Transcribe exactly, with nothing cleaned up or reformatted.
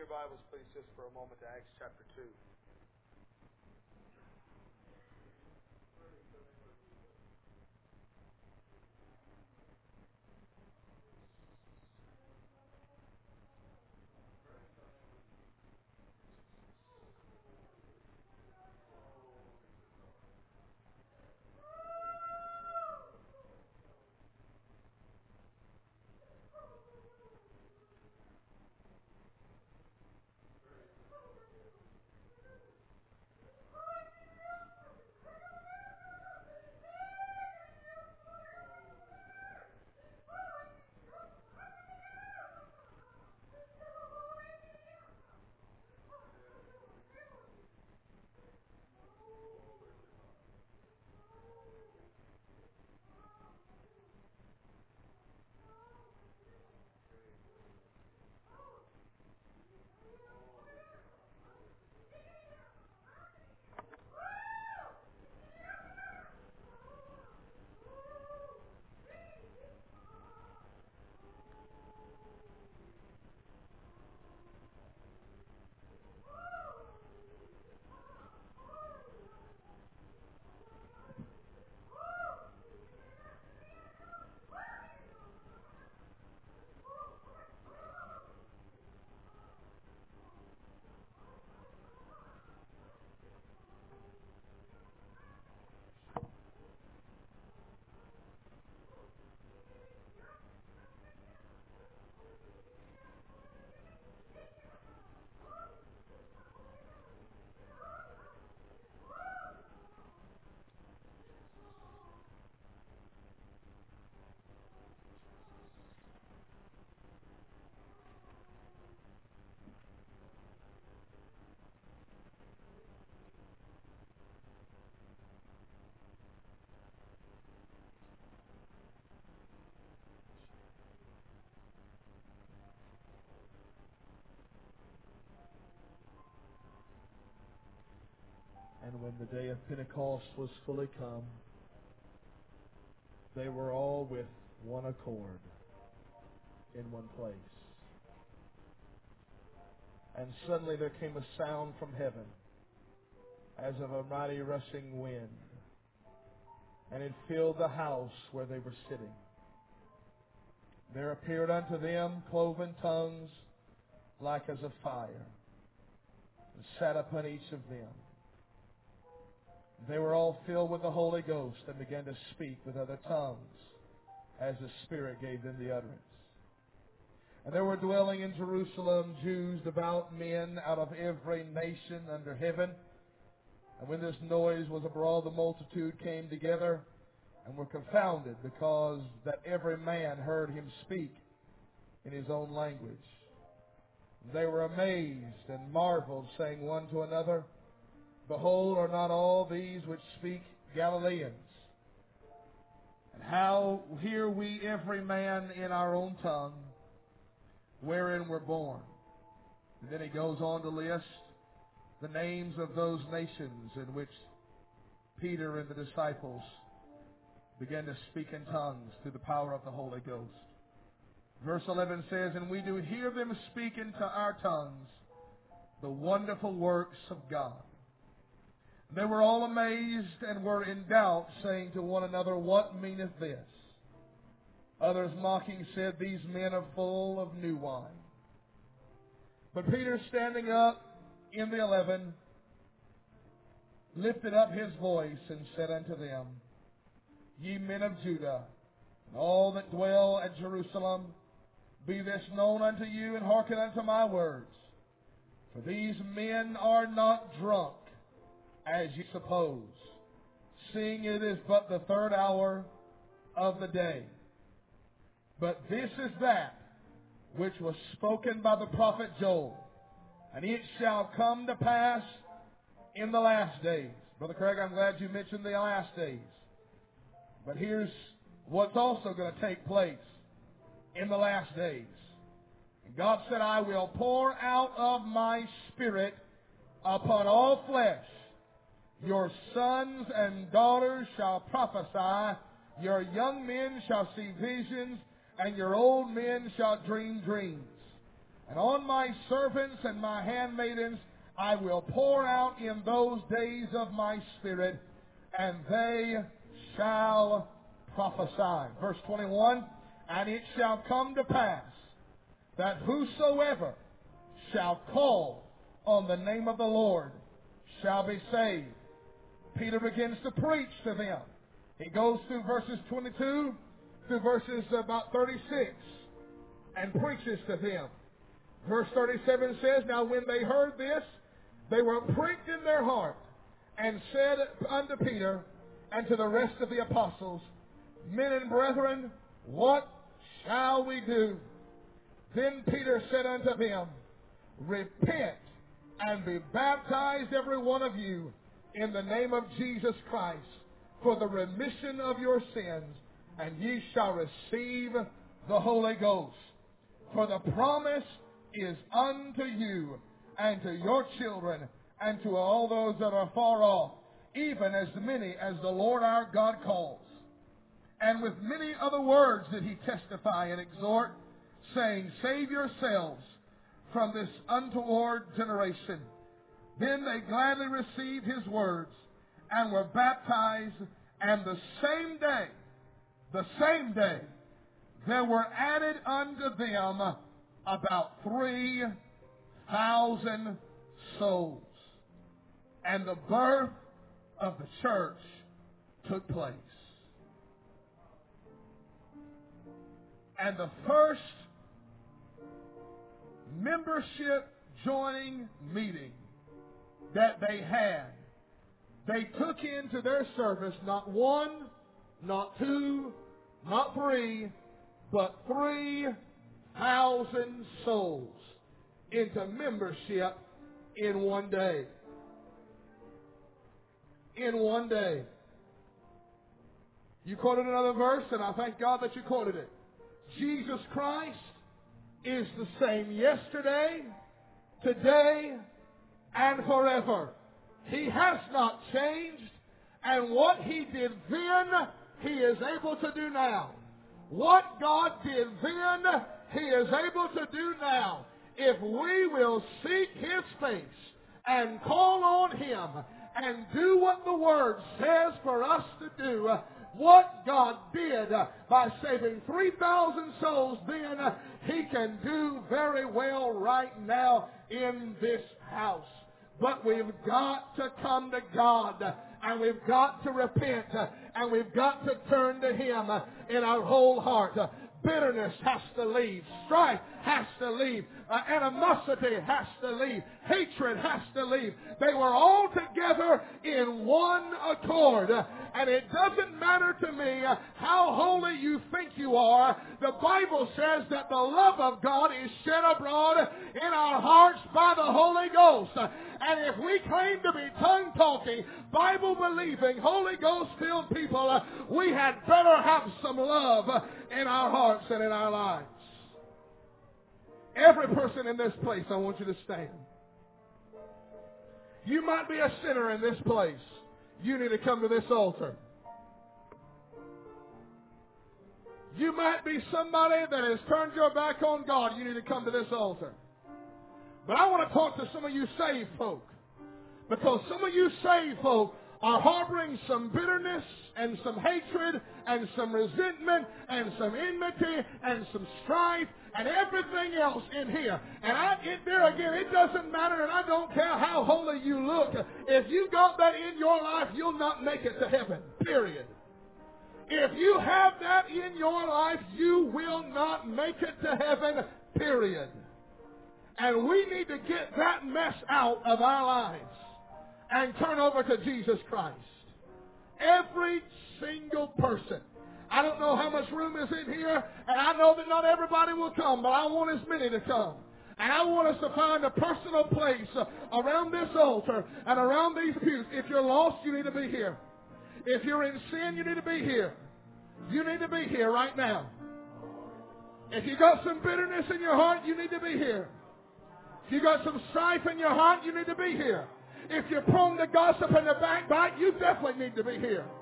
Bibles, please, just for a moment to Acts chapter two. And when the day of Pentecost was fully come, they were all with one accord in one place. And suddenly there came a sound from heaven as of a mighty rushing wind, and it filled the house where they were sitting. There appeared unto them cloven tongues like as of fire, and sat upon each of them. They were all filled with the Holy Ghost and began to speak with other tongues as the Spirit gave them the utterance. And there were dwelling in Jerusalem Jews, devout men out of every nation under heaven. And when this noise was abroad, the multitude came together and were confounded, because that every man heard him speak in his own language. They were amazed and marveled, saying one to another, Behold, are not all these which speak Galileans? And how hear we every man in our own tongue, wherein we're born? And then he goes on to list the names of those nations in which Peter and the disciples began to speak in tongues through the power of the Holy Ghost. Verse eleven says, And we do hear them speak into our tongues the wonderful works of God. They were all amazed and were in doubt, saying to one another, What meaneth this? Others mocking said, These men are full of new wine. But Peter, standing up in the eleven, lifted up his voice and said unto them, Ye men of Judah, and all that dwell at Jerusalem, be this known unto you, and hearken unto my words. For these men are not drunk, as you suppose, seeing it is but the third hour of the day. But this is that which was spoken by the prophet Joel, and it shall come to pass in the last days. Brother Craig, I'm glad you mentioned the last days. But here's what's also going to take place in the last days. And God said, I will pour out of my Spirit upon all flesh. Your sons and daughters shall prophesy, your young men shall see visions, and your old men shall dream dreams. And on my servants and my handmaidens I will pour out in those days of my Spirit, and they shall prophesy. Verse twenty-one, and it shall come to pass that whosoever shall call on the name of the Lord shall be saved. Peter begins to preach to them. He goes through verses twenty-two through verses about thirty-six and preaches to them. Verse thirty-seven says, now when they heard this, they were pricked in their heart, and said unto Peter and to the rest of the apostles, men and brethren, what shall we do? Then Peter said unto them, repent and be baptized every one of you in the name of Jesus Christ for the remission of your sins, and ye shall receive the Holy Ghost. For the promise is unto you and to your children and to all those that are far off, even as many as the Lord our God calls. And with many other words did he testify and exhort, saying, save yourselves from this untoward generation. Then they gladly received his words and were baptized, and the same day, the same day, there were added unto them about three thousand souls. And the birth of the church took place. And the first membership joining meeting that they had, they took into their service not one, not two, not three, but three thousand souls into membership in one day. In one day. You quoted another verse, and I thank God that you quoted it. Jesus Christ is the same yesterday, today, and forever. He has not changed, and what he did then, he is able to do now. What God did then, he is able to do now. If we will seek his face and call on him and do what the Word says for us to do, what God did by saving three thousand souls then, he can do very well right now in this house. But we've got to come to God, and we've got to repent, and we've got to turn to him in our whole heart. Bitterness has to leave. Strife has to leave. Uh, animosity has to leave. Hatred has to leave. They were all together in one accord. Uh, and it doesn't matter to me uh, how holy you think you are. The Bible says that the love of God is shed abroad in our hearts by the Holy Ghost. Uh, and if we claim to be tongue-talking, Bible-believing, Holy Ghost-filled people, uh, we had better have some love uh, in our hearts and in our lives. Every person in this place, I want you to stand. You might be a sinner in this place. You need to come to this altar. You might be somebody that has turned your back on God. You need to come to this altar. But I want to talk to some of you saved folk. Because some of you saved folk are harboring some bitterness and some hatred and some resentment and some enmity and some strife and everything else in here. And I get there again, it doesn't matter, and I don't care how holy you look. If you got that in your life, you'll not make it to heaven, period. If you have that in your life, you will not make it to heaven, period. And we need to get that mess out of our lives and turn over to Jesus Christ. Every single person. I don't know how much room is in here, and I know that not everybody will come, but I want as many to come. And I want us to find a personal place uh, around this altar and around these pews. If you're lost, you need to be here. If you're in sin, you need to be here. You need to be here right now. If you got some bitterness in your heart, you need to be here. If you got some strife in your heart, you need to be here. If you're prone to gossip and to backbite, you definitely need to be here.